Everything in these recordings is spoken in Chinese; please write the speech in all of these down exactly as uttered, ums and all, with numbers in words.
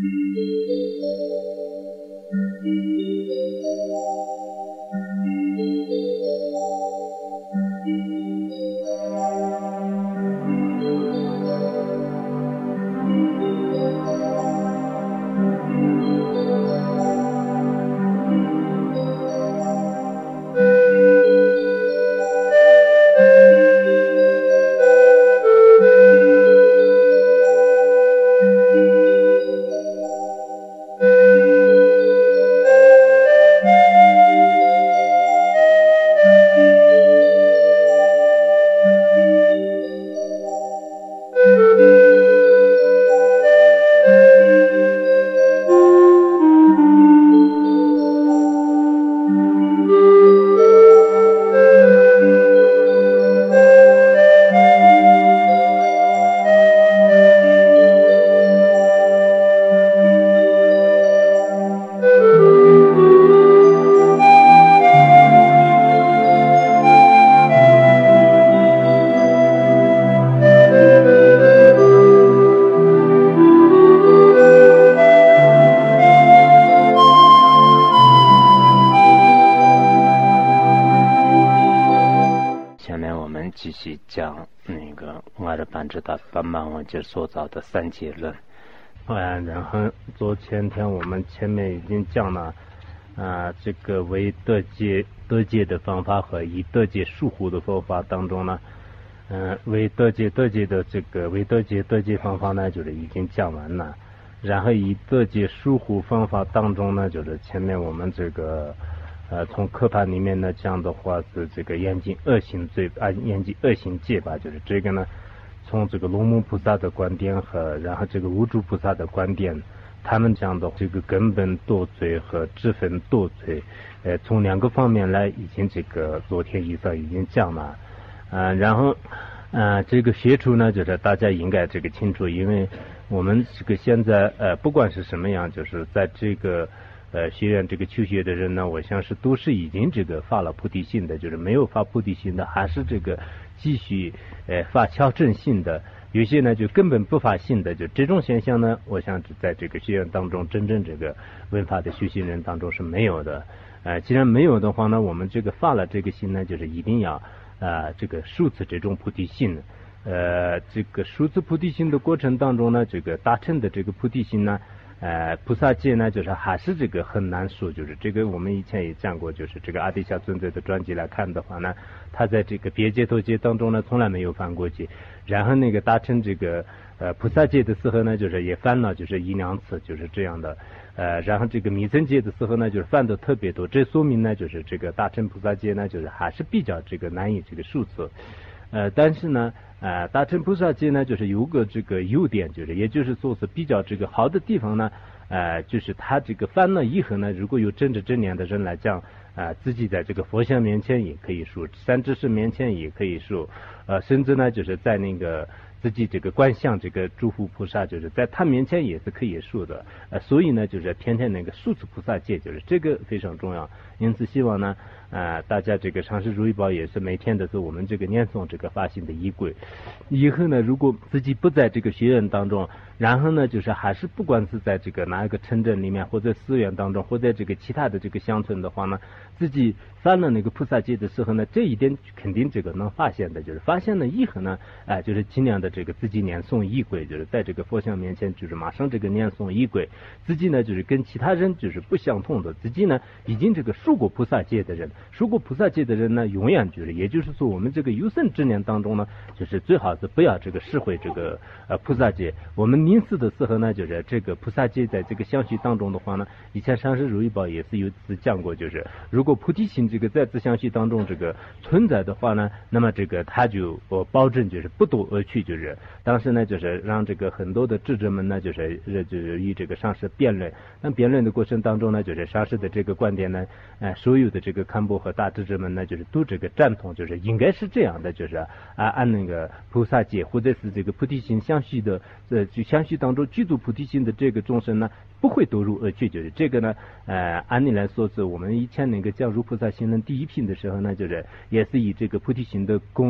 继续讲那个阿尔班智达巴曼王杰所造的三结论。啊，然后昨前天我们前面已经讲了啊，这个为得戒得戒的方法和以得戒疏忽的方法当中呢，嗯、呃，为得戒得戒的这个为得戒得戒方法呢，就是已经讲完了。然后以得戒疏忽方法当中呢，就是前面我们这个。呃，从课盘里面呢讲的话是这个严禁恶行罪啊，严禁恶行戒吧，就是这个呢，从这个龙母菩萨的观点和然后这个无著菩萨的观点，他们讲的这个根本堕罪和支分堕罪，呃，从两个方面来已经这个昨天以上已经讲了，啊、呃，然后啊、呃，这个学处呢，就是大家应该这个清楚，因为我们这个现在呃，不管是什么样，就是在这个。呃，学院这个求学的人呢，我想是都是已经这个发了菩提心的，就是没有发菩提心的，还是这个继续呃发敲正心的，有些呢就根本不发心的，就这种现象呢，我想在这个学院当中，真正这个文法的修行人当中是没有的。呃，既然没有的话呢，我们这个发了这个心呢，就是一定要啊、呃、这个数次这种菩提心。呃，这个数次菩提心的过程当中呢，这个达成的这个菩提心呢。呃，菩萨戒呢，就是还是这个很难说，就是这个我们以前也讲过，就是这个阿底峡尊者的传记来看的话呢，他在这个别戒脱戒当中呢，从来没有犯过戒，然后那个达成这个呃菩萨戒的时候呢，就是也犯了，就是一两次，就是这样的，呃，然后这个弥增戒的时候呢，就是犯的特别多，这说明呢，就是这个达成菩萨戒呢，就是还是比较这个难以这个数次，呃，但是呢。呃，大乘菩萨戒呢，就是有个这个优点，就是也就是说是比较这个好的地方呢，呃，就是他这个犯了以后呢，如果有正知正念的人来讲，啊、呃，自己在这个佛像面前也可以说，三知识面前也可以说，呃，甚至呢，就是在那个自己这个观想这个诸佛菩萨，就是在他面前也是可以说的，呃，所以呢，就是天天那个数次菩萨戒，就是这个非常重要，因此希望呢。啊、呃，大家这个常识如意宝也是每天的是我们这个念诵这个发心的依归。以后呢，如果自己不在这个学院当中，然后呢，就是还是不管是在这个哪一个城镇里面，或者寺院当中，或者这个其他的这个乡村的话呢，自己犯了那个菩萨戒的时候呢，这一点肯定这个能发现的，就是发现了以后呢，哎、呃，就是尽量的这个自己念诵依归，就是在这个佛像面前，就是马上这个念诵依归，自己呢就是跟其他人就是不相同的，自己呢已经这个受过菩萨戒的人。受过菩萨戒的人呢，永远就是，也就是说，我们这个有生之年当中呢，就是最好是不要这个释会这个呃菩萨戒。我们临死的时候呢，就是这个菩萨戒在这个相续当中的话呢，以前上师如意宝也是有次讲过，就是如果菩提心这个在此相续当中这个存在的话呢，那么这个他就我保证就是不夺而去，就是当时呢就是让这个很多的智者们呢就是就是与这个上师辩论，那辩论的过程当中呢，就是上师的这个观点呢，呃，所有的这个堪布和大智者们呢，就是都这个赞同，就是应该是这样的，就是啊按那个菩萨戒或者是这个菩提心相续的，呃，就相续当中具足菩提心的这个众生呢，不会堕入恶趣，就是这个呢，呃，按理来说是我们以前那个讲入菩萨行论第一品的时候呢，就是也是以这个菩提心的功。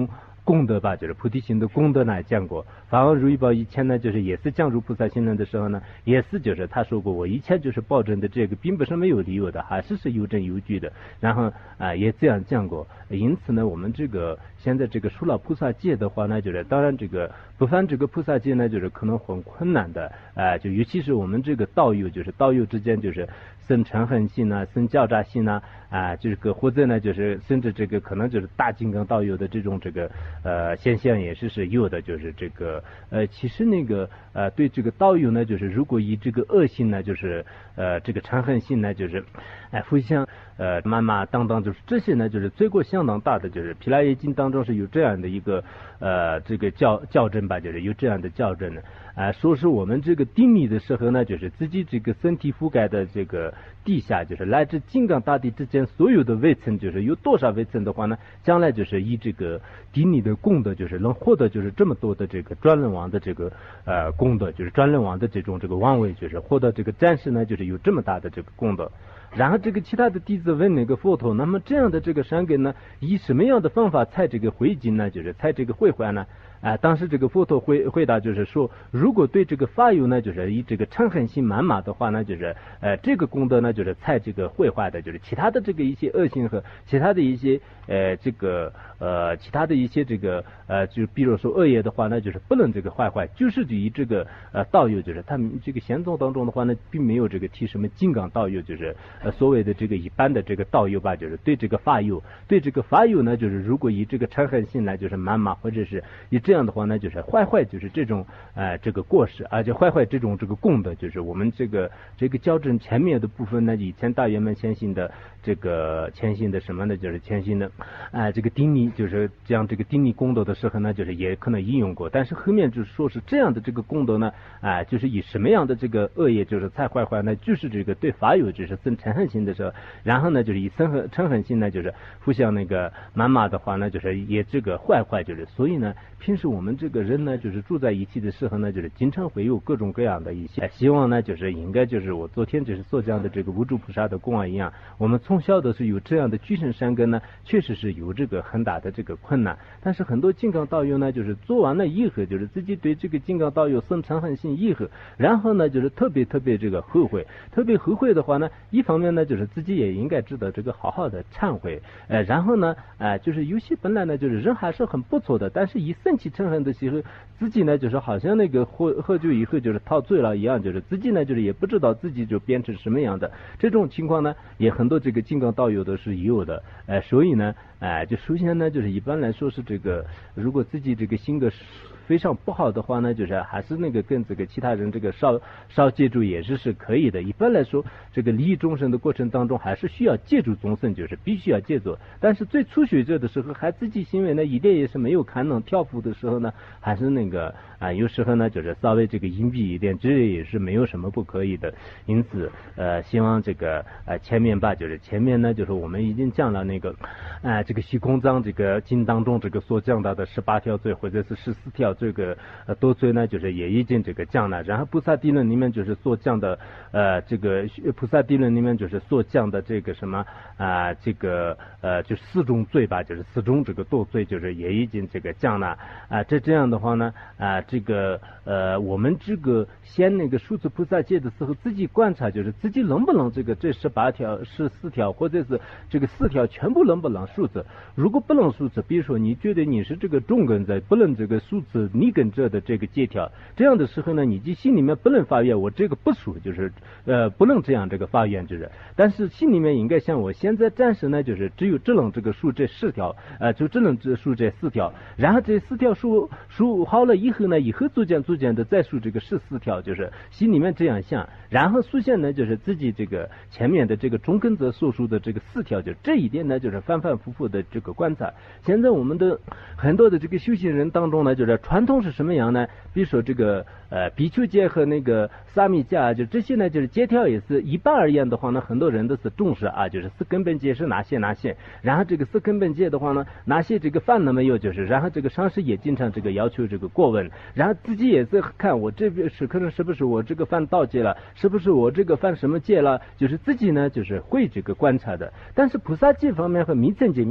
功德吧，就是菩提心的功德呢讲过。法王如意宝以前呢，就是也是降入菩萨心轮的时候呢，也是就是他说过，我以前就是抱证的这个，并不是没有理由的，还是是有证有据的。然后啊、呃、也这样讲过。因此呢，我们这个现在这个说了菩萨戒的话呢，就是当然这个不犯这个菩萨戒呢，就是可能很困难的啊、呃，就尤其是我们这个道友，就是道友之间就是生嗔恨心呐，生狡诈心呐，啊，这个或者呢，就是甚至这个可能就是大金刚道友的这种这个呃现象也是是有的，就是这个呃，其实那个呃对这个道友呢，就是如果以这个恶心呢，就是呃这个嗔恨心呢，就是哎互相呃谩骂等等，就是这些呢，就是罪过相当大的，就是毗拉耶经当中是有这样的一个呃这个校校正吧，就是有这样的校正的。啊、呃，说是我们这个定力的时候呢，就是自己这个身体覆盖的这个地下，就是来自金刚大地之间所有的微尘，就是有多少微尘的话呢，将来就是以这个定力的功德，就是能获得就是这么多的这个专轮王的这个呃功德，就是专轮王的这种这个王位，就是获得这个战士呢，就是有这么大的这个功德。然后这个其他的弟子问那个佛陀，那么这样的这个善根呢，以什么样的方法才这个回经呢？就是才这个会还呢？啊、呃，当时这个佛陀回回答就是说，如果对这个法友呢，就是以这个嗔恨心满满的话呢，就是呃这个功德呢，就是才这个会坏的，就是其他的这个一些恶行和其他的一些呃这个呃其他的一些这个呃就比如说恶业的话呢，就是不能这个坏坏，就是以这个呃道友，就是他们这个显宗当中的话呢，并没有这个提什么金刚道友，就是呃所谓的这个一般的这个道友吧，就是对这个法友，对这个法友呢，就是如果以这个嗔恨心来就是满满，或者是以这样的话呢，就是坏坏，就是这种呃这个过失，而且坏坏这种这个功德，就是我们这个这个校正前面的部分呢，以前大圆满前行的这个前行的什么呢，就是前行的啊、呃、这个定力，就是讲这个定力功德的时候呢，就是也可能应用过，但是后面就是说是这样的这个功德呢，啊、呃、就是以什么样的这个恶业就是才坏坏呢，就是这个对法友就是生嗔恨心的时候，然后呢就是以嗔恨嗔恨心呢就是互相那个谩骂的话呢，就是也这个坏坏，就是所以呢平时我们这个人呢，就是住在一起的时候呢，就是经常会有各种各样的一些希望呢，就是应该就是我昨天就是所讲的这个无住菩萨的供养一样，我们从小的是有这样的居生善根呢，确实是有这个很大的这个困难。但是很多金刚道友呢，就是做完了以后，就是自己对这个金刚道友生嗔恨心以后，然后呢，就是特别特别这个后悔，特别后悔的话呢，一方面呢，就是自己也应该知道这个好好的忏悔，呃，然后呢，呃，就是有些本来呢，就是人还是很不错的，但是一生气嗔恨的时候，自己呢就是好像那个喝喝酒以后就是陶醉了一样，就是自己呢就是也不知道自己就变成什么样的，这种情况呢也很多这个金刚道友的是有的，呃，所以呢，哎、呃，就首先呢就是一般来说是这个，如果自己这个性格非常不好的话呢，就是还是那个跟这个其他人这个少少借助也是是可以的。一般来说，这个利益众生的过程当中，还是需要借助众生，就是必须要借助。但是最初学者的时候，还自己行为呢一点也是没有看能跳伏的时候呢，还是那个啊、呃，有时候呢就是稍微这个隐蔽一点，这也是没有什么不可以的。因此，呃，希望这个呃前面吧，就是前面呢，就是我们已经讲了那个啊、呃，这个虚空藏这个经当中这个所讲到的十八条罪或者是十四条。这个呃多罪呢，就是也已经这个讲了。然后菩萨地论里面就是所讲的呃这个菩萨地论里面就是所讲的这个什么啊、呃、这个呃就是四种罪吧，就是四种这个多罪，就是也已经这个讲了啊。这这样的话呢啊、呃、这个呃我们这个先那个数字菩萨戒的时候，自己观察，就是自己能不能这个这十八条十四条或者是这个四条全部能不能数字。如果不能数字，比如说你觉得你是这个中根在不能这个数字你跟着的这个借条，这样的时候呢，你就心里面不能发愿我这个不属，就是呃不能这样这个发愿，就是但是心里面应该像我现在暂时呢，就是只有只能这个数这四条，呃就只能这数这四条，然后这四条数数好了以后呢，以后逐渐逐渐的再数这个十四条，就是心里面这样想，然后出现呢就是自己这个前面的这个中根则所述的这个四条，就这一点呢就是反反复复的这个观察。现在我们的很多的这个修行人当中呢，就是传统是什么样呢？比如说这个呃比丘戒和那个沙弥戒啊，就这些呢，就是戒条也是一般而言的话呢，很多人都是重视啊，就是四根本戒是哪些哪些，然后这个四根本戒的话呢，哪些这个犯了没有，就是然后这个上师也经常这个要求这个过问，然后自己也是看我这边是可能是不是我这个犯盗戒了，是不是我这个犯什么戒了，就是自己呢就是会这个观察的。但是菩萨戒方面和弥乘戒，弥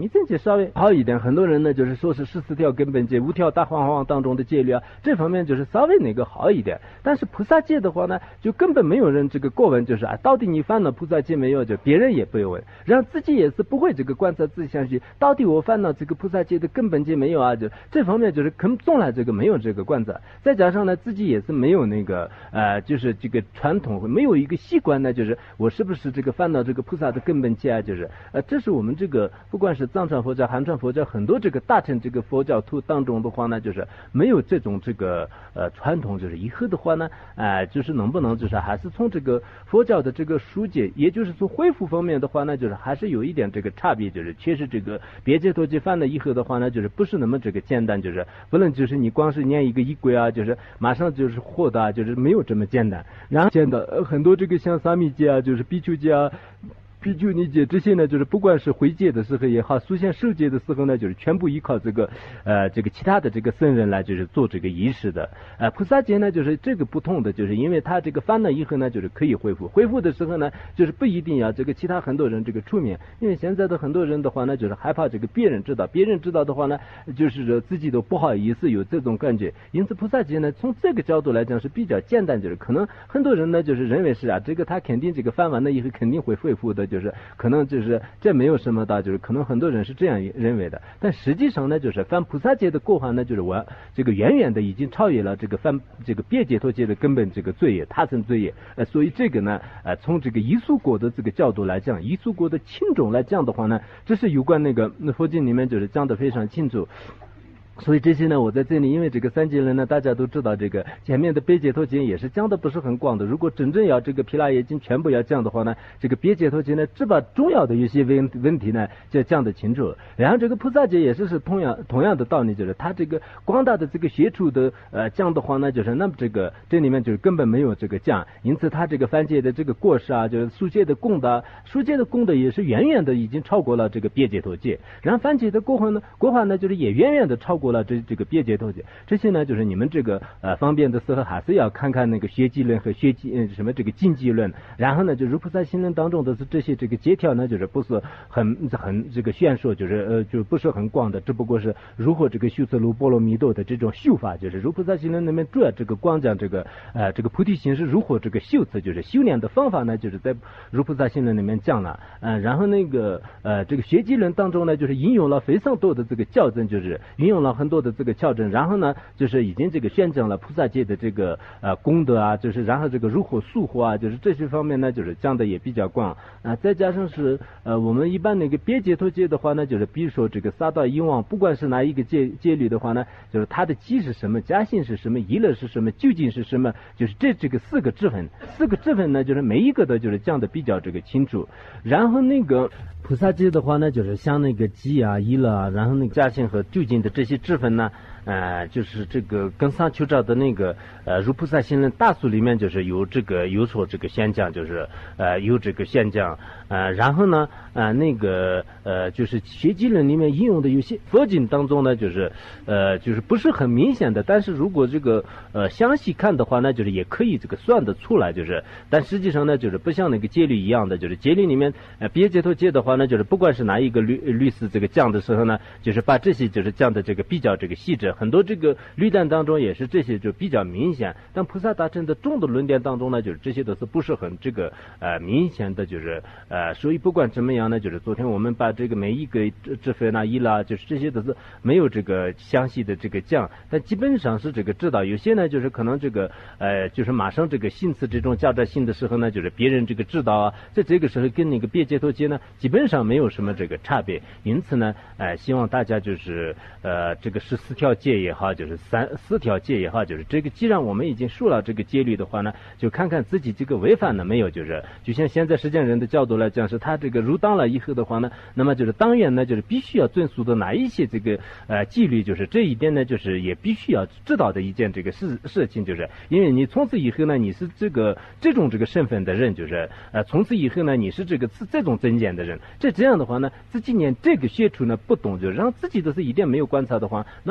密增戒稍微好一点，很多人呢就是说是十四条根本戒、五条大方方当中的戒律啊，这方面就是稍微那个好一点。但是菩萨戒的话呢，就根本没有人这个过问，就是啊，到底你犯了菩萨戒没有？就别人也不会问，然后自己也是不会这个观察自己下去，到底我犯了这个菩萨戒的根本戒没有啊？就这方面就是根从来这个没有这个观察，再加上呢自己也是没有那个呃，就是这个传统没有一个习惯呢，就是我是不是这个犯了这个菩萨的根本戒啊？就是呃，这是我们这个不管是藏传佛教、汉传佛教，很多这个大乘这个佛教徒当中的话呢，就是没有这种这个呃传统，就是以后的话呢，呃，就是能不能就是还是从这个佛教的这个疏解，也就是从恢复方面的话呢，就是还是有一点这个差别，就是确实这个别解脱戒犯了以后的话呢，就是不是那么这个简单，就是不能就是你光是念一个仪轨啊，就是马上就是获得啊，就是没有这么简单。然后见到呃很多这个像沙弥戒啊，就是比丘戒啊。比丘尼戒这些呢，就是不管是回戒的时候也好，xuất現受戒的时候呢，就是全部依靠这个呃这个其他的这个僧人来就是做这个仪式的。呃，菩萨戒呢，就是这个不同的，就是因为他这个犯了以后呢，就是可以恢复，恢复的时候呢，就是不一定要这个其他很多人这个出面，因为现在的很多人的话呢，就是害怕这个别人知道，别人知道的话呢，就是自己都不好意思有这种感觉。因此菩萨戒呢，从这个角度来讲是比较简单，就是可能很多人呢就是认为是啊，这个他肯定这个犯完了以后肯定会恢复的。就是可能就是这没有什么的，就是可能很多人是这样认为的，但实际上呢，就是犯菩萨戒的过患呢，就是我这个远远的已经超越了这个犯这个别解脱戒的根本这个罪业，他生罪业。呃，所以这个呢，呃，从这个异熟果的这个角度来讲，异熟果的轻重来讲的话呢，这是有关那个那佛经里面就是讲的非常清楚。所以这些呢，我在这里，因为这个三界论呢，大家都知道，这个前面的别解脱经也是讲的不是很广的。如果真正要这个毗拉耶经全部要讲的话呢，这个别解脱经呢，只把重要的一些问问题呢就讲得清楚。然后这个菩萨戒也是是同样同样的道理，就是他这个广大的这个学处的呃讲的话呢，就是那么这个这里面就是根本没有这个讲，因此他这个犯戒的这个过失啊，就是书戒的功德，书戒的功德也是远远的已经超过了这个别解脱戒。然后犯戒的过患呢，过患呢就是也远远的超过。过了这这个别解脱戒，这些呢就是你们这个呃方便的时候还是要看看那个学记论和学记呃什么这个经济论，然后呢就如菩萨行论当中的这些这个节条呢就是不是很很这个炫说，就是呃就不是很广的，只不过是如何这个修持如波罗蜜多的这种修法，就是如菩萨行论里面主要这个光讲这个呃这个菩提心是如何这个修持，就是修炼的方法呢就是在如菩萨行论里面讲了，呃然后那个呃这个学记论当中呢就是引用了非常多的这个校正，就是引用了很多的这个校正，然后呢就是已经这个宣讲了菩萨戒的这个呃功德啊，就是然后这个如何速活啊，就是这些方面呢就是讲的也比较广啊，再加上是呃我们一般那个别解脱戒的话呢，就是比如说这个杀盗淫妄，不管是哪一个戒戒律的话呢，就是它的基是什么，加性是什么，仪乐是什么，究竟是什么，就是这这个四个支分，四个支分呢就是每一个的就是讲的比较这个清楚。然后那个菩萨戒的话呢，就是像那个基啊、仪乐啊，然后那个加性和究竟的这些支分呢，呃，就是这个跟上求照的那个呃如菩萨行论大书里面就是有这个有所这个宣讲，就是呃有这个宣讲，呃，然后呢呃那个呃就是学记论里面引用的有些佛经当中呢，就是呃就是不是很明显的，但是如果这个呃详细看的话呢，就是也可以这个算得出来，就是但实际上呢就是不像那个戒律一样的，就是戒律里面呃别解脱戒的话呢，就是不管是哪一个律律师这个讲的时候呢，就是把这些就是讲的这个比较这个细致，很多这个律典当中也是这些就比较明显，但菩萨大乘的众的论点当中呢，就是这些都是不是很这个呃明显的，就是呃所以不管怎么样呢，就是昨天我们把这个每一个支分啊、一啦，就是这些都是没有这个详细的这个讲，但基本上是这个知道，有些呢就是可能这个呃就是马上这个心思这种较真性的时候呢，就是别人这个知道啊，在这个时候跟那个别解脱戒呢基本上没有什么这个差别，因此呢呃希望大家就是呃这个十四条戒也好，就是三四条戒也好，就是这个既然我们已经说了这个戒律的话呢，就看看自己这个违反了没有，就是就像现在实践人的角度来讲，是他这个入党了以后的话呢，那么就是当然呢就是必须要遵守的哪一些这个呃纪律，就是这一点呢就是也必须要知道的一件这个事事情，就是因为你从此以后呢你是这个这种这个身份的人，就是呃从此以后呢你是这个这种增减的人，这这样的话呢自己连这个学处呢不懂，就让自己都是一点没有观察的话，那确实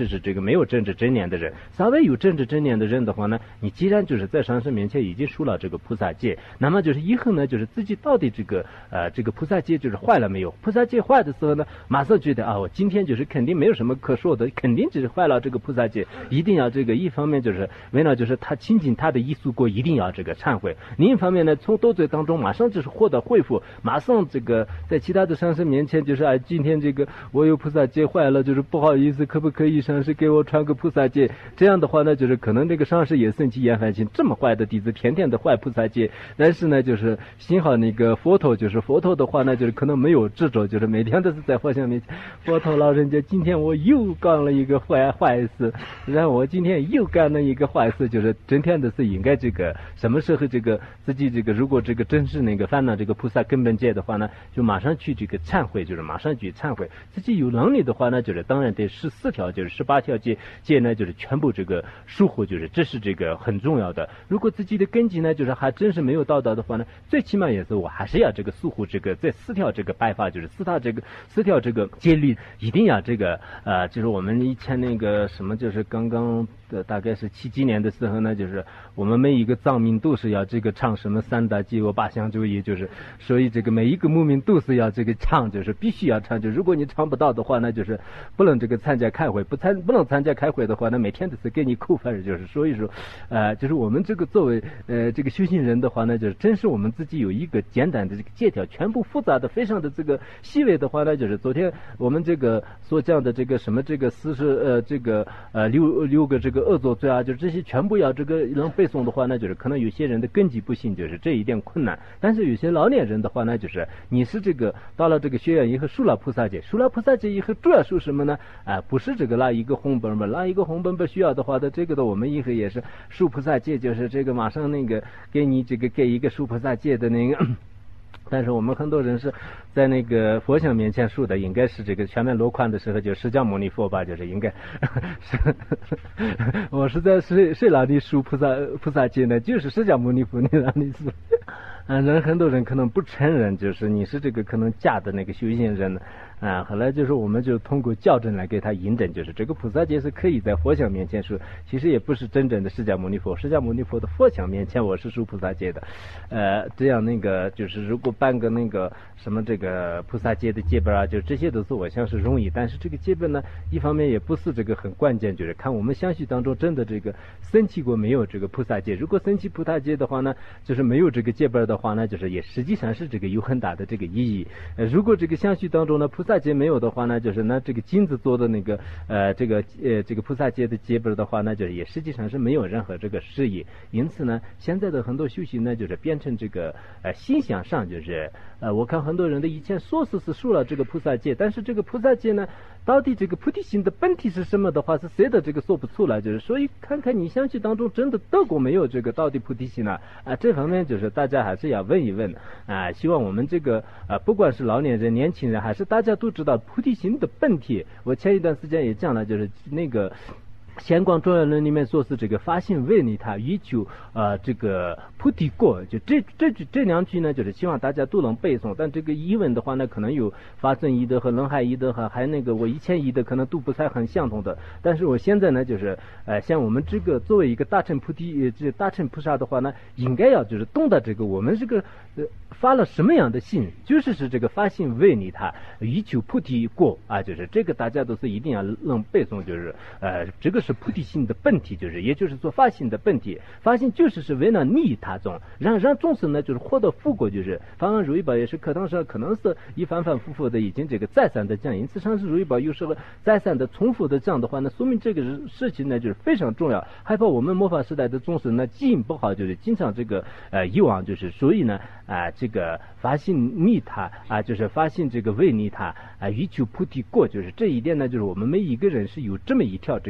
就是这个没有政治真念的人，稍微有政治真念的人的话呢，你既然就是在上师面前已经树了这个菩萨戒，那么就是以后呢，就是自己到底这个呃这个菩萨戒就是坏了没有？菩萨戒坏的时候呢，马上觉得啊，我今天就是肯定没有什么可说的，肯定只是坏了这个菩萨戒，一定要这个一方面就是为了就是他亲近他的艺术过，一定要这个忏悔；另一方面呢，从斗嘴当中马上就是获得恢复，马上这个在其他的上师面前就是啊，今天这个我有菩萨戒坏了，就是不好意思，可不可以上师给我传个菩萨戒？这样的话呢，就是可能这个上师也生气厌烦心，这么坏的弟子天天的坏菩萨戒，但是呢，就是幸好那个佛陀，就是佛陀的话呢，就是可能没有执着，就是每天都是在佛像面前，佛陀老人家，今天我又干了一个坏坏事，然后我今天又干了一个坏事，就是整天的是应该这个什么时候这个自己这个如果这个真是那个犯了这个菩萨根本戒的话呢，就马上去这个忏悔，就是马上去忏悔。自己有能力的话呢，就是当然得十四条，就是十八条戒戒呢，就是全部这个疏忽，就是这是这个很重要的。如果自己的根基呢，就是还真是没有到达的话呢，最起码也是我还是要这个疏忽这个这四条这个拜法，就是四条这个四条这个戒律，一定要这个呃，就是我们以前那个什么，就是刚刚的大概是七几年的时候呢，就是我们每一个藏民都是要这个唱什么三大戒我八相注意，就是所以这个每一个牧民都是要这个唱，就是必须要唱，就如果你唱不到的话呢，就是不能这个参加开会，不参不能参加开会的话呢，每天都是给你扣分，就是所以说呃，就是我们这个作为呃这个修行人的话呢，就是真是我们自己有一个简单的这个戒条，全部复杂的非常的这个细微的话呢，就是昨天我们这个所讲的这个什么这个四十呃这个呃六六个这个恶作罪啊，就这些全部要这个能背诵的话呢，就是可能有些人的根基不行，就是这一点困难。但是有些老年人的话呢，就是你是这个到了这个学院以后受了菩萨戒，受了菩萨戒以后主要受什么呢？啊、呃，不是这个拿一个红本本，拿一个红本本需要的话的，这个的我们以后也是受菩萨戒，就是这个马上那个给你这个给一个受菩萨戒的那个。但是我们很多人是在那个佛像面前说的，应该是这个全面落款的时候就释迦牟尼佛吧，就是应该是我是在谁谁那里说菩萨菩萨戒呢？就是释迦牟尼佛你那里说。啊，人很多人可能不承认，就是你是这个可能假的那个修行人呢。啊，后来就是我们就通过校正来给他印证，就是这个菩萨戒是可以在佛像面前说，其实也不是真正的释迦牟尼佛，释迦牟尼佛的佛像面前我是说菩萨戒的，呃，这样那个就是如果办个那个什么这个菩萨戒的戒本啊，就这些都是我想是容易，但是这个戒本呢，一方面也不是这个很关键，就是看我们相续当中真的这个升起过没有这个菩萨戒，如果升起菩萨戒的话呢，就是没有这个戒本的话呢，就是也实际上是这个有很大的这个意义。呃，如果这个相续当中呢菩萨戒没有的话呢，就是那这个金子做的那个呃这个呃这个菩萨戒的戒本的话呢，就是也实际上是没有任何这个释义。因此呢，现在的很多修行呢，就是变成这个呃心想上，就是呃我看很多人的以前说是是说了这个菩萨戒，但是这个菩萨戒呢，到底这个菩提心的本体是什么的话，是谁的这个说不出来，就是所以看看你相续当中真的得过没有这个到底菩提心呢？啊，这方面就是大家还是要问一问啊。希望我们这个啊，不管是老年人、年轻人，还是大家都知道菩提心的本体。我前一段时间也讲了，就是那个显光重要论里面说是这个发心为利他，以求呃这个菩提果，就这这这两句呢，就是希望大家都能背诵。但这个译文的话呢，可能有法正译的和冷海译的和还那个我以前译的可能都不太很相同的。但是我现在呢，就是呃像我们这个作为一个大乘菩提呃这大乘菩萨的话呢，应该要就是懂得这个我们这个呃发了什么样的心，就是是这个发心为利他，以求菩提果啊，就是这个大家都是一定要能背诵，就是呃这个是菩提心的本体，就是也就是说发心的本体，发心就是是为了利他众，让让众生呢就是获得福果，就是方案如意宝也是课堂上可能是一反反复复的已经这个再三的讲，因此上师如意宝有时候再三的重复的讲的话呢，说明这个事情呢就是非常重要，害怕我们末法时代的众生呢记忆不好，就是经常这个呃遗忘，就是所以呢啊、呃、这个发心利他啊、呃、就是发心这个为利他啊以求菩提果，就是这一点呢就是我们每一个人是有这么一条这个戒律。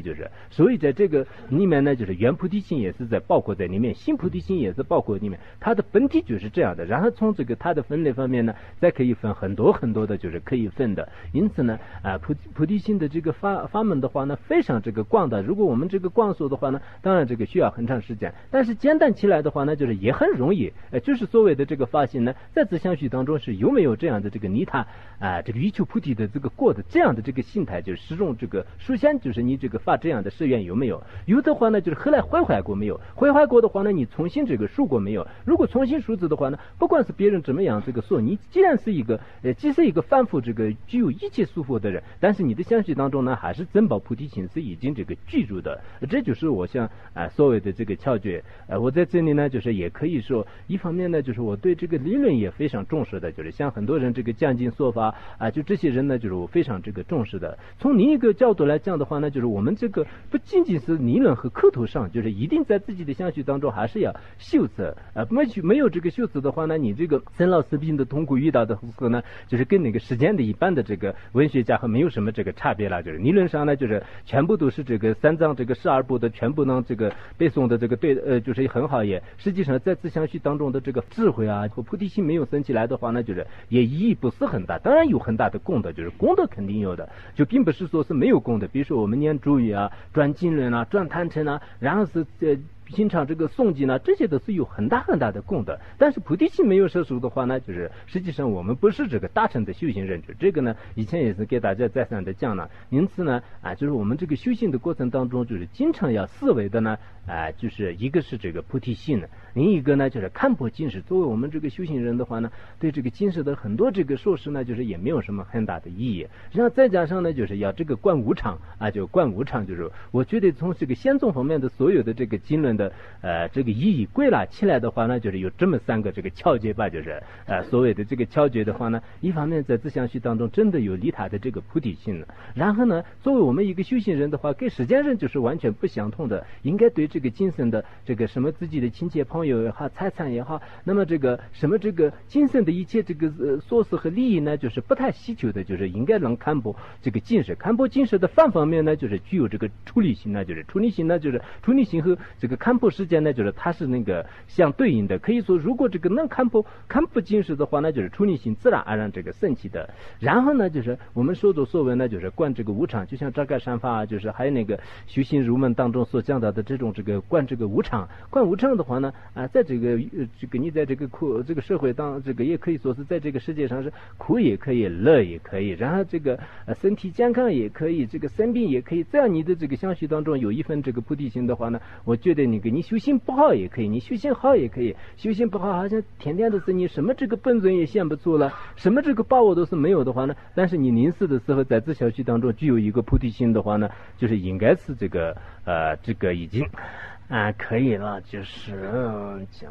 就是所以在这个里面呢，就是原菩提心也是在包括在里面，新菩提心也是包括里面，它的本体就是这样的。然后从这个它的分类方面呢，再可以分很多很多的，就是可以分的。因此呢，啊菩菩提心的这个法法门的话呢，非常这个广的。如果我们这个广说的话呢，当然这个需要很长时间，但是简单起来的话呢，就是也很容易。呃，就是所谓的这个发心呢，在自相续当中是有没有这样的这个泥塔啊、呃，这个欲求菩提的这个过的这样的这个心态，就是始终这个首先就是你这个发这样的誓愿有没有？有的话呢，就是后来毁坏过没有？毁坏过的话呢，你重新这个数过没有？如果重新数字的话呢，不管是别人怎么样这个说，你既然是一个呃，既是一个反复这个具有一切束缚的人，但是你的相续当中呢，还是珍宝菩提心是已经这个居住的，这就是我想啊、呃、所谓的这个窍诀。呃，我在这里呢，就是也可以说，一方面呢，就是我对这个理论也非常重视的，就是像很多人这个讲经说法啊、呃，就这些人呢，就是我非常这个重视的。从另一个角度来讲的话呢，就是我们这个不仅仅是理论和口头上，就是一定在自己的相续当中还是要修持。呃，没没有这个修持的话呢，你这个生老死病的痛苦遇到的时候呢，就是跟那个时间的一般的这个文学家和没有什么这个差别了。就是理论上呢，就是全部都是这个三藏这个十二部的全部能这个背诵的这个对呃，就是很好也。实际上在自相续当中的这个智慧啊和菩提心没有升起来的话呢，就是也意义不是很大。当然有很大的功德，就是功德肯定有的，就并不是说是没有功德。比如说我们念咒语啊、转经论啊、转坛城啊，然后是呃。平常这个诵经呢，这些都是有很大很大的功德。但是菩提心没有摄受的话呢，就是实际上我们不是这个大乘的修行人，就这个呢，以前也是给大家再三的讲了。因此呢，啊，就是我们这个修行的过程当中，就是经常要思维的呢，啊，就是一个是这个菩提心呢，另一个呢就是看破今世。作为我们这个修行人的话呢，对这个今世的很多这个说施呢，就是也没有什么很大的意义。然后再加上呢，就是要这个观无常啊，就观无常，就是我觉得从这个仙宗方面的所有的这个经论的呃这个意义归纳起来的话呢，就是有这么三个这个窍诀吧，就是呃所谓的这个窍诀的话呢，一方面在自相续当中真的有利他的这个菩提心呢，然后呢，作为我们一个修行人的话，跟实践人就是完全不相同的，应该对这个精神的这个什么自己的亲戚朋友也好、财产也好，那么这个什么这个精神的一切这个呃说辞和利益呢，就是不太希求的，就是应该能看破这个尽识。看破尽识的反方面呢，就是具有这个出离心呢，就是出离心呢，就是出离心和这个看破世界呢，就是它是那个相对应的。可以说，如果这个能看破看破尽识的话呢，就是出离心自然而然这个升起的。然后呢，就是我们说的所谓呢，就是观这个无常，就像扎盖山法，就是还有那个修行入门当中所讲到的这种这个观这个无常。观无常的话呢，啊，在这个呃这个你在这个苦这个社会当这个也可以说是在这个世界上是苦也可以，乐也可以，然后这个呃身体健康也可以，这个生病也可以。只要你的这个相续当中有一份这个菩提心的话呢，我觉得你给你修行不好也可以，你修行好也可以。修行不好好像天天都是你什么这个本尊也显不出了，什么这个把握都是没有的话呢，但是你临死的时候在这相续当中具有一个菩提心的话呢，就是应该是这个呃这个已经啊可以了，就是讲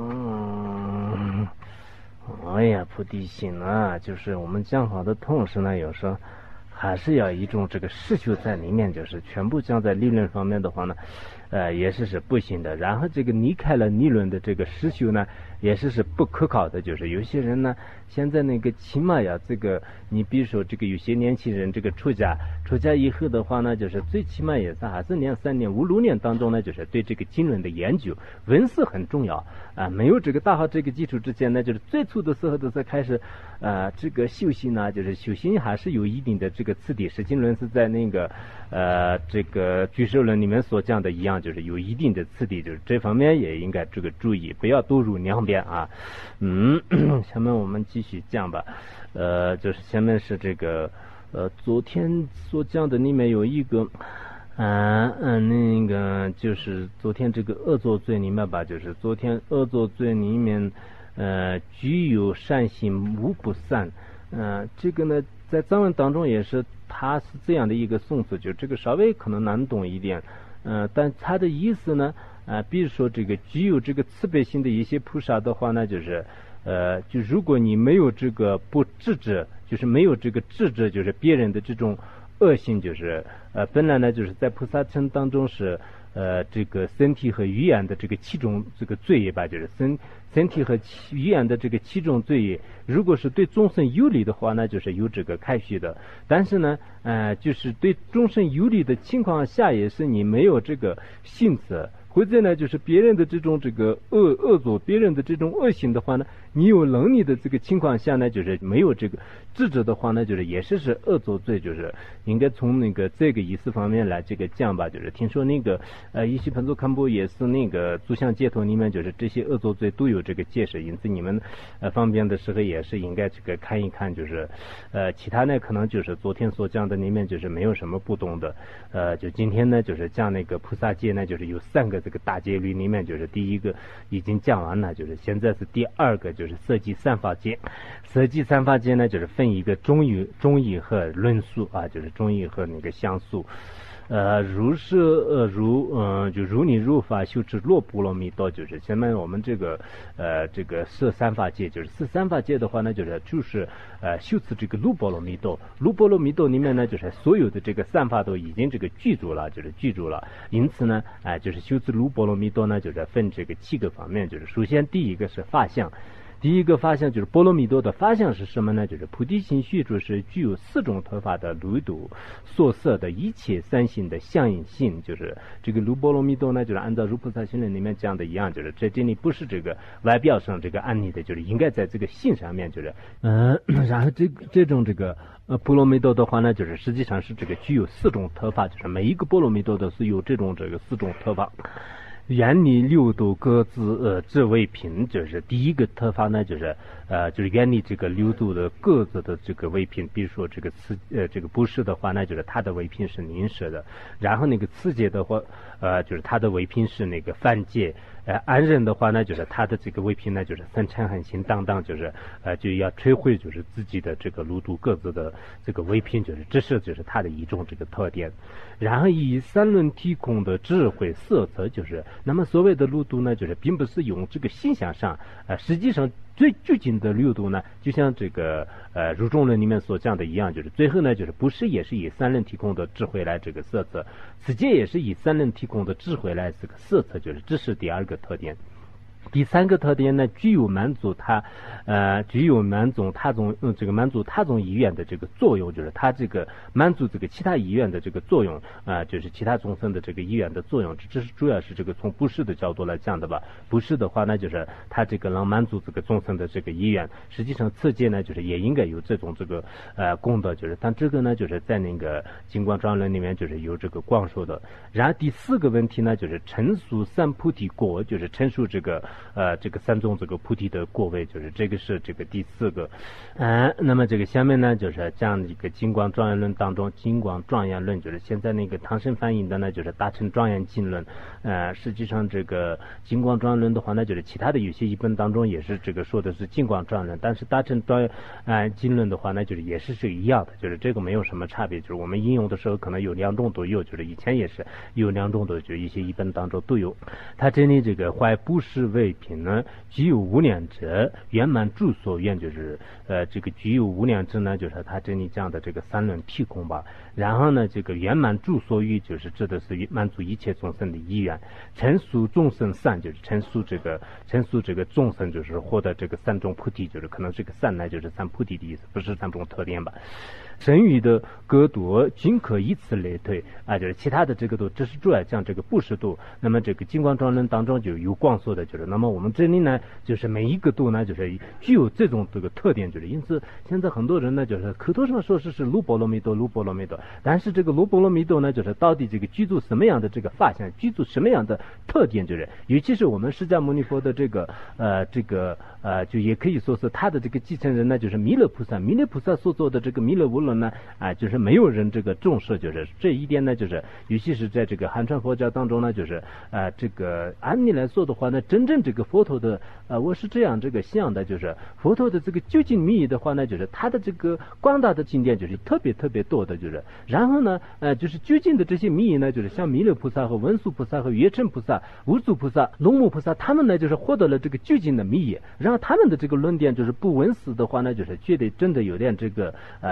哎呀菩提心啊，就是我们讲好的同时呢，有时候还是要一种这个实修在里面，就是全部讲在理论方面的话呢，呃，也是是不行的。然后这个离开了理论的这个实修呢，也是是不可靠的。就是有些人呢，现在那个起码呀，这个你比如说这个有些年轻人这个出家，出家以后的话呢，就是最起码也是还是两三年、五六年当中呢，就是对这个经论的研究，文思很重要啊。没有这个打好这个基础之前呢，就是最初的时候都是开始呃这个修行呢，就是修行还是有一定的这个次第。释经论是在那个呃这个居士论里面所讲的一样，就是有一定的次第，就是这方面也应该这个注意，不要多入两边啊。嗯，下面我们继续讲吧。呃，就是下面是这个呃昨天所讲的里面有一个。嗯嗯，那个就是昨天这个恶作罪里面吧，就是昨天恶作罪里面，呃，具有善心无不善，呃，这个呢，在藏文当中也是，它是这样的一个宋词，就这个稍微可能难懂一点，呃，但它的意思呢，啊、呃，比如说这个具有这个慈悲心的一些菩萨的话呢，就是，呃，就如果你没有这个不制止，就是没有这个制止，就是别人的这种。恶性就是呃本来呢就是在菩萨乘当中是呃这个身体和语言的这个七种这个罪业吧，就是身身体和语言的这个七种罪业，如果是对众生有利的话呢，就是有这个开许的。但是呢，呃，就是对众生有利的情况下，也是你没有这个性子，或者呢，就是别人的这种这个恶恶作，别人的这种恶行的话呢，你有能力的这个情况下呢，就是没有这个制止的话呢，就是也是是恶作罪，就是应该从那个这个意思方面来这个讲吧。就是听说那个呃，一些彭祖堪布也是那个诸相解脱里面，就是这些恶作罪都有这个解释，因此你们呃方便的时候也是应该这个看一看，就是呃其他呢可能就是昨天所讲的里面就是没有什么不懂的，呃就今天呢就是讲那个菩萨戒呢，就是有三个这个大戒律里面，就是第一个已经讲完了，就是现在是第二个就是色即三法戒。色即三法戒呢就是分一个中义中义和论述啊，就是中义和那个相述。呃，如是呃如嗯、呃、就如理如法修持落波罗蜜多，就是前面我们这个呃这个色三法界，就是色三法界的话呢，就是就是呃修持这个路波罗蜜多，路波罗蜜多里面呢，就是所有的这个三法都已经这个具足了，就是具足了。因此呢，哎、呃，就是修持路波罗蜜多呢，就是分这个七个方面，就是首先第一个是法相。第一个法相就是波罗蜜多的法相是什么呢？就是菩提心须诸是具有四种特法的卢度所色的一切三性的相应性，就是这个卢波罗蜜多呢，就是按照如菩萨心论里面讲的一样，就是这这里不是这个外表上这个案例的，就是应该在这个性上面，就是嗯、呃，然后这这种这个呃波罗蜜多的话呢，就是实际上是这个具有四种特法，就是每一个波罗蜜多都是有这种这个四种特法。原理六度各自呃智为品，就是第一个特法呢，就是呃就是原理这个六度的各自的这个为品，比如说这个次呃这个布施的话呢，就是它的为品是临舍的，然后那个次戒的话呃就是它的为品是那个犯戒，呃安忍的话呢，就是它的这个为品呢就是三嗔恨心当当，就是呃就要摧毁就是自己的这个六度各自的这个为品，就是这是就是它的一种这个特点。然后以三轮体空的智慧色泽，就是那么所谓的六度呢，就是并不是用这个心想上，呃，实际上最具体的六度呢，就像这个呃入中论里面所讲的一样，就是最后呢，就是不是也是以三轮体空的智慧来这个色泽，此界也是以三轮体空的智慧来这个色泽，就是这是第二个特点。第三个特点呢，具有满足他，呃，具有满足他种，嗯，这个满足他种意愿的这个作用，就是他这个满足这个其他意愿的这个作用，啊、呃，就是其他众生的这个意愿的作用。这是主要是这个从布施的角度来讲的吧。布施的话呢，就是他这个能满足这个众生的这个意愿。实际上，次界呢，就是也应该有这种这个呃功德，就是但这个呢，就是在那个金光庄论里面就是有这个光说的。然后第四个问题呢，就是陈述三菩提果，就是陈述这个。呃，这个三种这个菩提的果位，就是这个是这个第四个。嗯、呃，那么这个下面呢，就是讲一个金光庄严论当中，金光庄严论就是现在那个唐僧翻译的呢，就是大乘庄严经论。呃，实际上这个金光庄严论的话呢，就是其他的有些译本当中也是这个说的是金光庄严论，但是大乘庄严呃经论的话呢，就是也是是一样的，就是这个没有什么差别，就是我们应用的时候可能有两种都有，就是以前也是有两种的，就一些译本当中都有。他这里这个怀布施为品呢，具有无量者圆满诸所愿，就是呃这个具有无量者呢，就是他这里讲的这个三轮体空吧。然后呢，这个圆满诸所欲，就是指的是满足一切众生的意愿。陈述众生善，就是陈述这个陈述这个众生，就是获得这个三种菩提，就是可能这个善呢就是三菩提的意思，不是三种特点吧。剩余的各度均可以此类推啊，就是其他的这个度，这是主要讲这个布施度。那么这个金光庄论当中就有光说的，就是那么我们这里呢，就是每一个度呢，就是具有这种这个特点，就是因此现在很多人呢，就是口头上说是是卢波罗蜜多，卢波罗蜜多，但是这个卢波罗蜜多呢，就是到底这个居住什么样的这个法相，居住什么样的特点，就是尤其是我们释迦牟尼佛的这个呃这个呃，就也可以说是他的这个继承人呢，就是弥勒菩萨，弥勒菩萨所做的这个弥勒无论呢，啊、呃，就是没有人这个重视，就是这一点呢，就是尤其是在这个汉传佛教当中呢，就是呃这个按理来说的话呢，真正这个佛陀的呃，我是这样这个想的，就是佛陀的这个究竟密意的话呢，就是他的这个广大的经典就是特别特别多的，就是然后呢，呃，就是究竟的这些密意呢，就是像弥勒菩萨和文殊菩萨和月称菩萨、无祖菩萨、龙母菩萨，他们呢就是获得了这个究竟的密意，然后他们的这个论点就是不文思的话呢，就是觉得真的有点这个呃遗憾。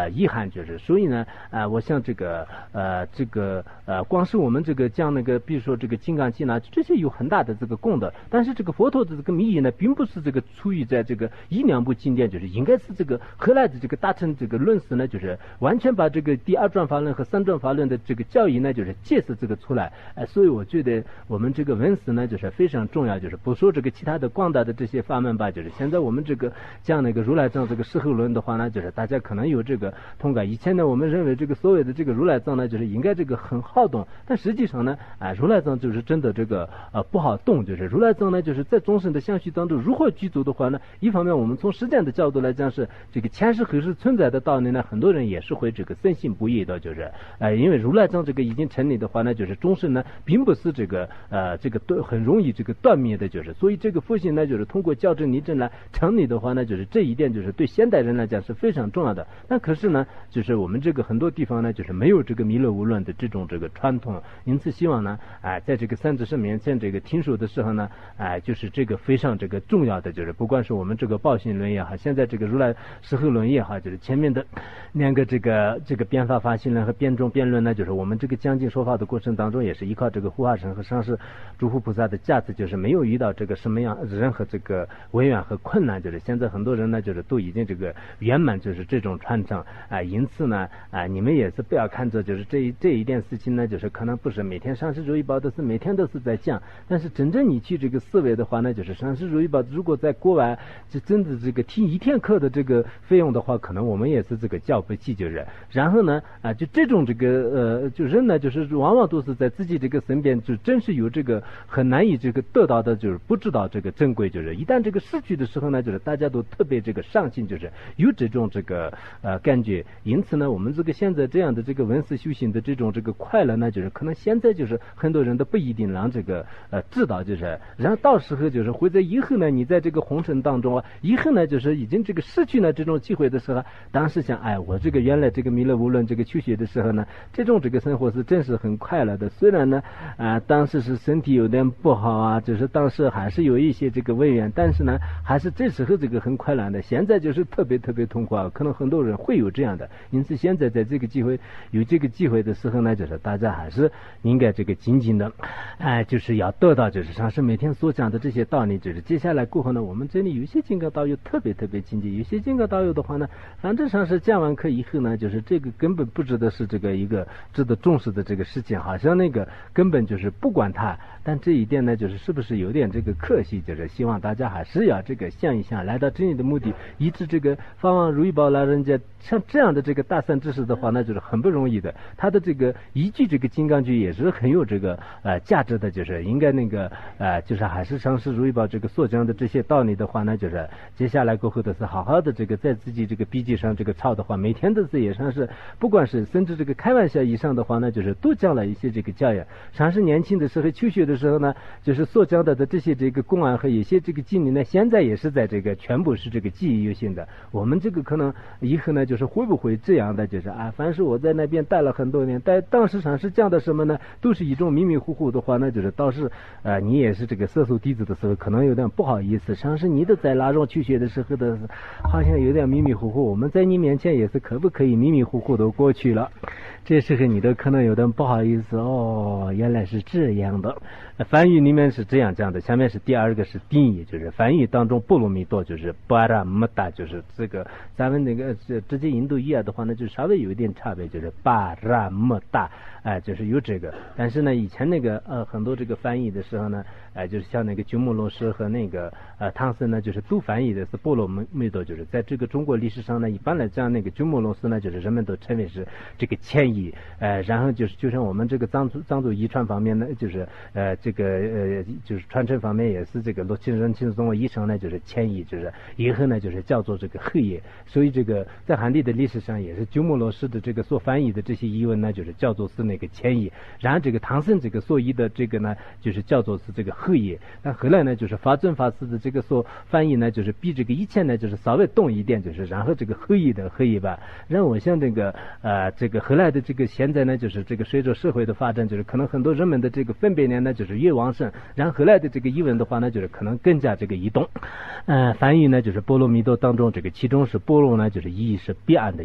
慢，就是所以呢，啊、呃，我想这个呃这个呃，光是我们这个将那个，比如说这个金刚经呢，这些有很大的这个功德，但是这个佛陀的这个密意呢，并不是这个出于在这个一两部经典，就是应该是这个后来的这个大乘这个论师呢，就是完全把这个第二转法论和三转法论的这个教义呢，就是解释这个出来，哎、呃，所以我觉得我们这个文史呢，就是非常重要，就是不说这个其他的广大的这些法门吧，就是现在我们这个讲那个如来藏这个事后论的话呢，就是大家可能有这个通感。以前呢，我们认为这个所谓的这个如来藏呢，就是应该这个很好动，但实际上呢，啊、呃，如来藏就是真的这个呃不好动，就是如来藏呢，就是在众生的相续当中如何具足的话呢，一方面我们从实践的角度来讲是这个前世后世存在的道理呢，很多人也是会这个深信不疑的，就是呃，因为如来藏这个已经成立的话呢，就是众生呢并不是这个呃这个断很容易这个断灭的，就是所以这个佛性呢，就是通过校正拟正来成立的话呢，就是这一点就是对现代人来讲是非常重要的。但可是呢，就是我们这个很多地方呢，就是没有这个弥勒无论的这种这个传统，因此希望呢，啊、呃，在这个三智圣面前这个听说的时候呢，啊、呃，就是这个非常这个重要的，就是不管是我们这个报信论也好，现在这个如来事后论也好，就是前面的两个这个这个辩法法信论和辩中辩论呢，就是我们这个讲经说法的过程当中，也是依靠这个护法神和上师诸佛菩萨的加持，就是没有遇到这个什么样任何这个违远和困难，就是现在很多人呢，就是都已经这个圆满，就是这种传承啊、呃，因此呢，啊、呃，你们也是不要看着就是这这一件事情呢，就是可能不是每天上师如意宝都是每天都是在讲，但是真正你去这个思维的话呢，就是上师如意宝如果在国外就真的这个听一天课的这个费用的话，可能我们也是这个交不起，就是然后呢啊、呃，就这种这个呃，就人呢，就是往往都是在自己这个身边，就真是有这个很难以这个得到的，就是不知道这个珍贵，就是一旦这个失去的时候呢，就是大家都特别这个上心，就是有这种这个呃感觉。因此呢，我们这个现在这样的这个文思修行的这种这个快乐呢，就是可能现在就是很多人都不一定让这个呃知道，就是然后到时候就是会在以后呢，你在这个红尘当中啊，以后呢就是已经这个失去了这种机会的时候，当时想，哎，我这个原来这个弥勒无论这个求学的时候呢，这种这个生活是真是很快乐的。虽然呢啊、呃，当时是身体有点不好啊，就是当时还是有一些这个违缘，但是呢，还是这时候这个很快乐的。现在就是特别特别痛快，可能很多人会有这样的。因此现在在这个机会有这个机会的时候呢，就是大家还是应该这个紧紧的，哎、呃，就是要得到就是上师每天所讲的这些道理。就是接下来过后呢，我们这里有些金刚道友特别特别亲近，有些金刚道友的话呢，反正上师讲完课以后呢，就是这个根本不值得是这个一个值得重视的这个事情，好像那个根本就是不管它。但这一点呢，就是是不是有点这个可惜，就是希望大家还是要这个想一想，来到真理的目的，以致这个法王如意宝老人家像这样的这个大善知识的话，那就是很不容易的。他的这个依据这个金刚句也是很有这个呃价值的，就是应该那个呃就是还是上师如意宝这个所讲的这些道理的话呢，就是接下来过后的是好好的这个在自己这个笔记上这个抄的话，每天都是也算是不管是甚至这个开玩笑以上的话呢，就是都讲了一些这个教养。上师年轻的时候求学的时候呢，就是所讲的的这些这个公案和一些这个经历呢，现在也是在这个全部是这个记忆犹新的。我们这个可能以后呢，就是会不会这样的，就是啊，凡是我在那边待了很多年，但当时上师讲的什么呢，都是一种迷迷糊糊的话，那就是倒是呃你也是这个色素弟子的时候，可能有点不好意思。上师你的在拉中求学的时候的，好像有点迷迷糊糊，我们在你面前也是可不可以迷迷糊糊的过去了？这时候你都可能有点不好意思哦，原来是这样的。梵语里面是这样讲的，下面是第二个是定义，就是梵语当中波罗蜜多就是巴拉穆达，就是这个咱们那个直接印度语啊的话呢，就稍微有一点差别，就是巴拉穆达，哎、呃，就是有这个。但是呢，以前那个呃很多这个翻译的时候呢，哎、呃，就是像那个鸠摩罗什和那个呃唐僧呢，就是都翻译的是波罗蜜多，就是在这个中国历史上呢，一般来讲那个鸠摩罗什呢，就是人们都称为是这个迁移，呃，然后就是就像我们这个藏族藏族遗传方面呢，就是呃。这个呃，就是传承方面也是这个罗钦人钦宗的医生呢，就是迁移，就是以后呢就是叫做这个后业，所以这个在汉地的历史上也是鸠摩罗什的这个所翻译的这些译文呢，就是叫做是那个迁移，然后这个唐僧这个所译的这个呢，就是叫做是这个后业，但后来呢就是法尊法师的这个所翻译呢，就是比这个以前呢就是稍微动一点，就是然后这个后译的后译吧，让我像这个呃这个后来的这个现在呢，就是这个随着社会的发展，就是可能很多人们的这个分别呢，就是越旺盛，然后后来的这个译文的话呢，就是可能更加这个移动。呃，梵语呢就是波罗蜜多当中，这个其中是波罗呢，就是意义是彼岸的意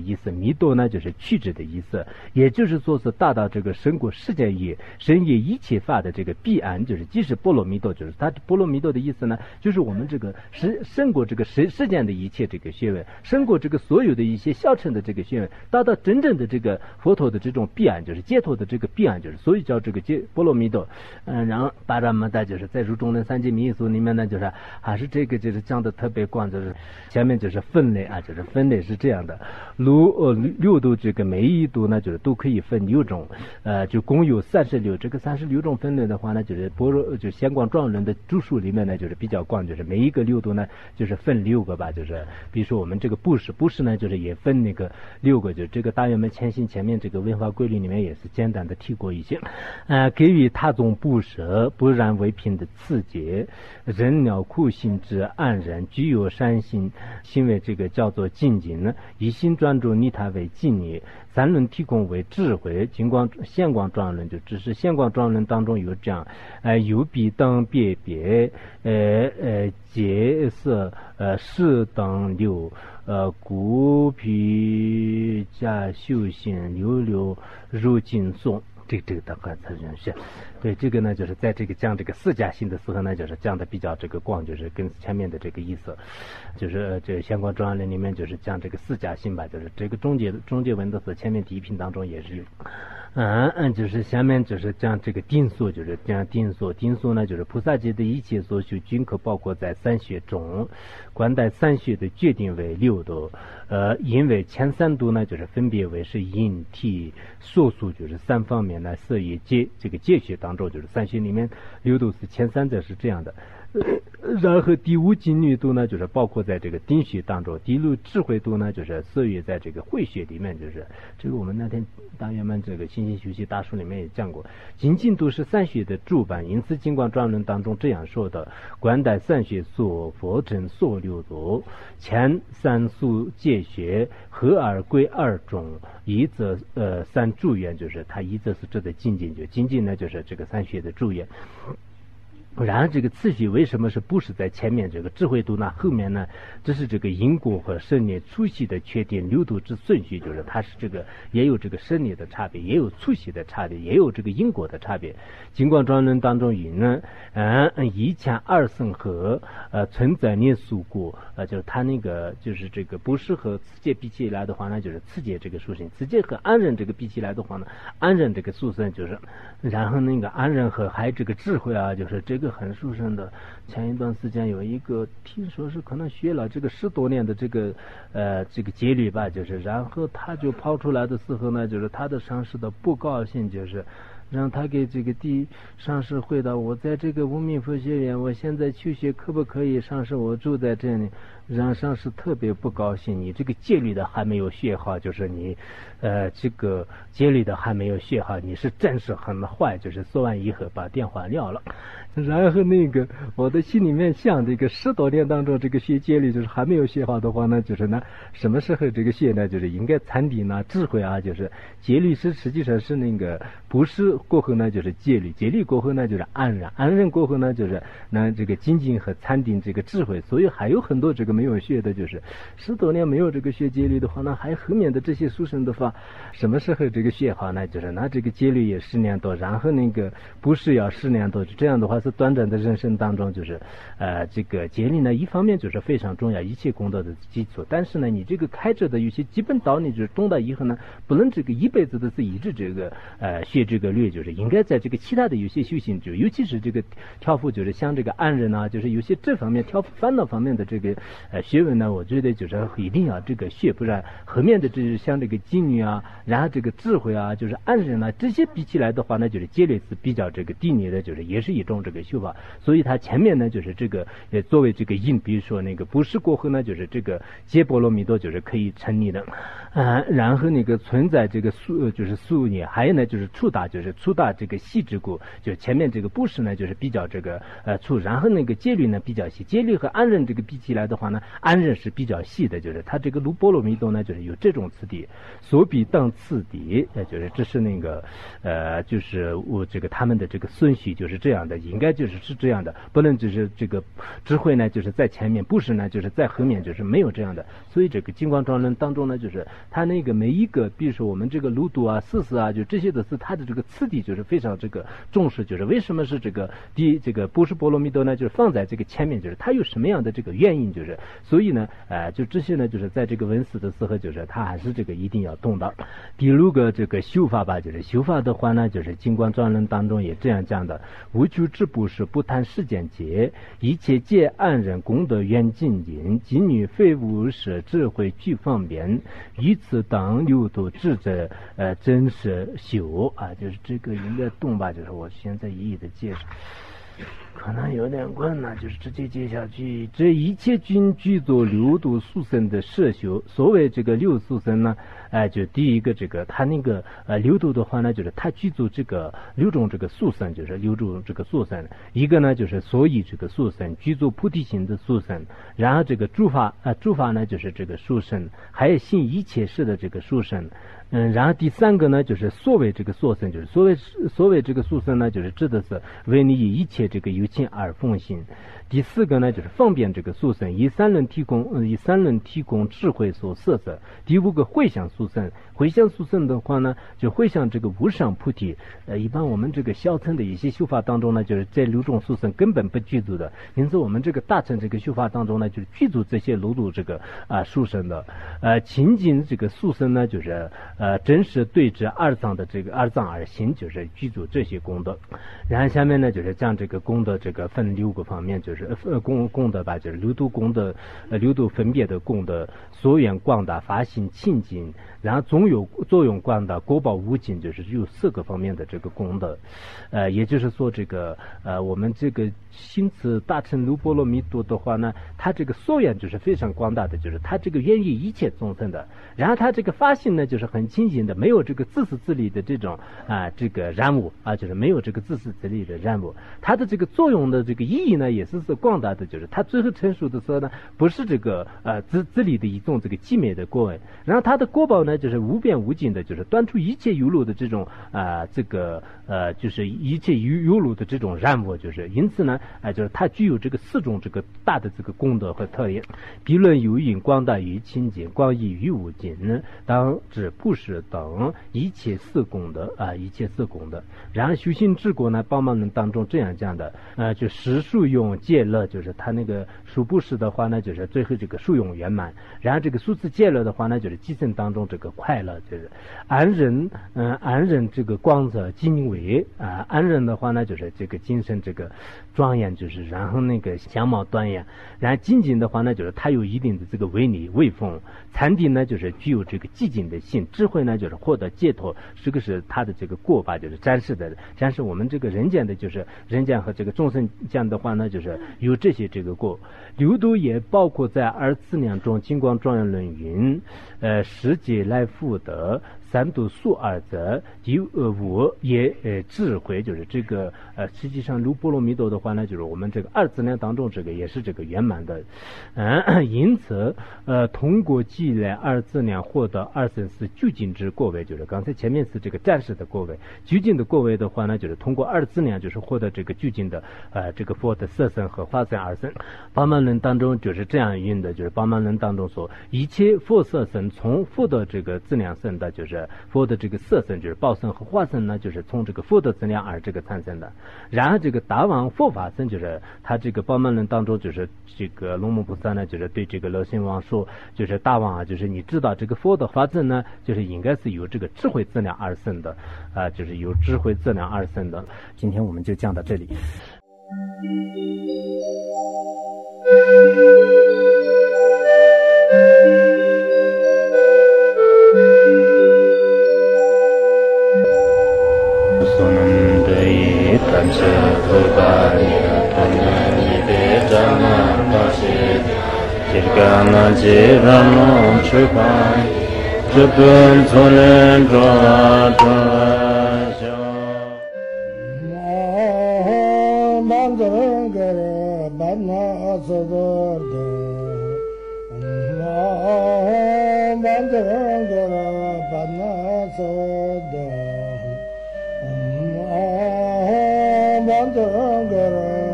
意思，弥多呢就是去之的意思，也就是说是达到这个神果世间业神业一切法的这个彼岸，就是即是波罗蜜多，就是它波罗蜜多的意思呢，就是我们这个神胜过这个世世间的一切这个学问，胜过这个所有的一些小乘的这个学问，达到真正的这个佛陀的这种彼岸，就是解脱的这个彼岸，就是所以叫这个解波罗蜜多。嗯，然后巴扎摩达就是在入中论三界密术里面呢，就是还是这个就是讲的特别广，就是下面就是分类啊，就是分类是这样的，六呃六度这个每一度呢，就是都可以分六种，呃，就共有三十六。这个三十六种分类的话呢，就是般若就显光庄论的注述里面呢，就是比较广，就是每一个六度呢，就是分六个吧，就是比如说我们这个布施，布施呢就是也分那个六个，就这个大圆满前行前面这个文化规律里面也是简单的提过一些，呃，给予他种布施，不染为品的次节，人鸟苦心之安然，具有善心，行为这个叫做精进呢，以心专注逆他为净业，三论提供为智慧，金光现光庄论就只是现光庄论当中有这样，呃，有比等别别，呃呃结色呃事等六，呃孤皮加修行流流入经诵。这个这个大概才认识，对这个呢，就是在这个讲这个四加性的时候呢，就是讲的比较这个广，就是跟前面的这个意思，就是这相关专论里面就是讲这个四加性吧，就是这个中介中介文的是前面第一品当中也是。嗯嗯，就是下面就是讲这个定数，就是讲定数，定数呢就是菩萨界的一切所修均可包括在三学中，观待三学的决定为六度，呃，因为前三度呢就是分别为是因体所数，就是三方面呢，所以界这个界学当中就是三学里面六度是前三者是这样的。然后第五精律度呢，就是包括在这个定学当中；第六智慧度呢，就是色于在这个慧学里面，就是这个我们那天大圆满这个心性修习大书里面也讲过。精进度是三学的主板，因此金光专论当中这样说的：观待三学所佛成所六度，前三速界学合而归二种，一则呃三助缘，就是它一则是指的精进，就精进呢就是这个三学的助缘。然而这个次序为什么是不是在前面这个智慧度呢？后面呢？这是这个因果和生理粗细的确定，六度之顺序，就是它是这个也有这个生理的差别，也有粗细的差别，也有这个因果的差别。金光庄论当中云呢，嗯，一前二圣和呃存在念属果，呃，就是它那个就是这个不是和次界比起来的话呢，就是次界这个属性，次界和安忍这个比起来的话呢，安忍这个属性就是，然后那个安忍和还这个智慧啊，就是这个。很殊胜的，前一段时间有一个听说是可能学了这个十多年的这个呃这个戒律吧，就是然后他就跑出来的时候呢，就是他的上司的不高兴，就是让他给这个第上司回答，我在这个无名佛学院，我现在去学可不可以？上司我住在这里，让上司特别不高兴，你这个戒律的还没有学好，就是你呃这个戒律的还没有学好，你是真是很坏，就是说完以后把电话撂了。然后那个我的心里面想，这个十多年当中这个学戒律就是还没有学好的话呢，就是呢什么时候这个学呢，就是应该禅定呢智慧啊，就是戒律是实际上是那个不是过后呢就是戒律，戒律过后呢就是安忍，安忍过后呢就是那这个精进和禅定这个智慧。所以还有很多这个没有学的，就是十多年没有这个学戒律的话呢，还后面的这些书生的话，什么时候这个学好呢？就是那这个戒律也十年多，然后那个不是要十年多，这样的话是短暂的人生当中，就是呃这个戒律呢，一方面就是非常重要，一切功德的基础，但是呢，你这个开着的有些基本道理就是懂了以后呢，不能这个一辈子的是一直这个呃学这个律，就是应该在这个其他的有些修行，就尤其是这个调伏，就是像这个安忍啊，就是有些这方面调伏烦恼方面的这个呃学问呢，我觉得就是一定要这个学，不然后面的这像这个经律啊，然后这个智慧啊，就是安忍啊，这些比起来的话呢，就是戒律是比较这个低劣的，就是也是一种这个修法。所以它前面呢就是这个呃作为这个因，比如说那个布施过后呢，就是这个结波罗蜜多就是可以成立的，啊、呃，然后那个存在这个素就是素念，还有呢就是触大就是触大这个细之故，就前面这个布施呢就是比较这个呃粗，然后那个戒律呢比较细，戒律和安忍这个比起来的话呢，安忍是比较细的，就是它这个卢波罗蜜多呢就是有这种次第，所比当次第，呃就是这是那个呃就是我这个他们的这个顺序就是这样的，应该就是是这样的，不能就是这个智慧呢就是在前面，不是呢就是在后面，就是没有这样的。所以这个金光庄论当中呢，就是他那个每一个，比如说我们这个鲁度啊、四思啊，就这些的是他的这个次第就是非常这个重视，就是为什么是这个第这个波斯波罗蜜多呢？就是放在这个前面，就是他有什么样的这个原因，就是所以呢，呃，就这些呢，就是在这个文思的时候，就是他还是这个一定要动到。第六个这个修法吧，就是修法的话呢，就是金光庄论当中也这样讲的：无求之不是不谈世间劫，一切皆安人功德愿尽尽，己女非无是智慧具方便，于此等六度智者呃真实修啊，就是这个应该动吧，就是我现在一一的介绍。可能有点困难，就是直接接下去。这一切均具足六度速生的摄修。所谓这个六速生呢，哎、呃，就第一个这个，它那个呃六度的话呢，就是它具足这个六种这个速生，就是六种这个速生。一个呢就是所以这个速生，具足菩提心的速生。然后这个诸法啊、呃，诸法呢就是这个速生，还有信一切事的这个速生。嗯，然后第三个呢，就是所谓这个所生，就是所谓所谓这个速生呢，就是指的是为你以一切这个有情而奉行。第四个呢，就是方便这个速生，以三轮提供，嗯，以三轮提供智慧所摄摄。第五个回向速生，回向速生的话呢，就回向这个无上菩提。呃，一般我们这个小乘的一些修法当中呢，就是这六种速生根本不具足的，因此我们这个大乘这个修法当中呢，就是具足这些六度这个啊速生的。呃，情景这个速生呢，就是呃真实对治二藏的这个二藏而行，就是具足这些功德。然后下面呢，就是将这个功德这个分六个方面，就是呃功功德吧，就是六度功德，呃六度分别的功德，所缘广大，发心清净，然后总有作用广大，果报无尽，就是有四个方面的这个功德。呃，也就是说这个呃我们这个心持大乘如波罗蜜多的话呢，它这个所缘就是非常广大的，就是它这个愿意一切众生的。然后它这个发心呢，就是很清净的，没有这个自私自利的这种啊、呃、这个染污啊，就是没有这个自私自利的染污。它的这个作用的这个意义呢，也是是广大的，就是它最后成熟的时候呢，不是这个呃自自利的一种这个寂灭的果位，然后它的果报呢，就是无边无尽的，就是断除一切有漏的这种啊、呃、这个呃就是一切有有漏的这种染污，就是因此呢啊、呃、就是它具有这个四种这个大的这个功德和特点。彼论有因广大于清净，广义于无尽，当知布施等一切四功德啊、呃，一切四功德。然后修行治国呢，帮忙人当中这样讲的，呃，就实数用戒乐，就是他那个数布施的话呢，就是最后这个数用圆满。然后这个数字戒乐的话呢，就是继承当中这个快乐，就是安忍，嗯、呃，安忍这个光泽精微啊、呃，安忍的话呢，就是这个精神这个庄严，就是然后那个相貌端严。然后精进的话呢，就是它有一定的这个威力威风。禅定呢，就是具有这个寂静的性；智慧呢，就是获得解脱。这个是他的这个过法，就是展示的。展示我们这个人间的，就是人间和这个众生讲的话呢，就是有这些这个过。六度也包括在二次量中，金光庄严论云：呃，十劫来福德。三度数二则，第呃五也呃智慧，就是这个呃实际上如波罗蜜多的话呢，就是我们这个二资量当中这个也是这个圆满的，嗯，因此呃通过积累二资量获得二生四究竟之果位，就是刚才前面是这个暂时的果位，究竟的果位的话呢，就是通过二资量就是获得这个究竟的呃这个佛的色身和化身二身。八门论当中就是这样运的，就是八门论当中说一切佛色身从佛的这个资量生的，就是佛的这个色身，就是报身和化身呢，就是从这个佛的资量而这个产生的。然后这个大王佛法身，就是他这个八门论当中，就是这个龙母菩萨呢，就是对这个乐心王说，就是大王啊，就是你知道这个佛的法身呢，就是应该是由这个智慧质量而生的啊、呃，就是由智慧质量而生的。今天我们就讲到这里。但是不把你的他们你别这么把些这个那几个梦去看这本从人抓抓小我满整个满那子的我满整个满那子的万德个人。